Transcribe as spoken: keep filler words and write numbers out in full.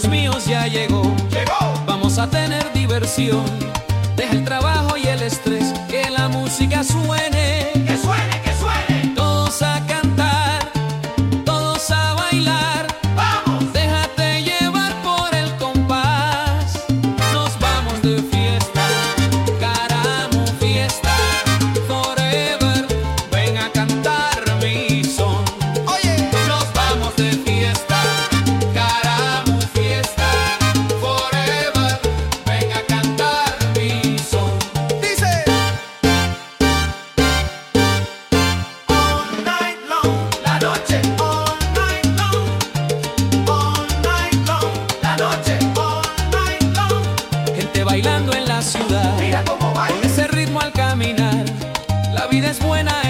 amigos míos ya llegó. Llegó. Vamos a tener diversión. Deja el trabajo y el estrés, que la música suene. Que suene, que suene. Todos a cantar, todos a bailar. Vamos. Déjate llevar por el compás. Nos vamos de fiesta, Caramu fiesta, forever. Ven a cantar mi son. Oye, Nos vamos de fiesta, Caramu fiesta, forever. Ven a cantar mi son. dice. All night long, la noche. All night long, all night long, la noche. All night long. Gente bailando en la ciudad, Mira cómo con baila. ese ritmo al caminar. La vida es buena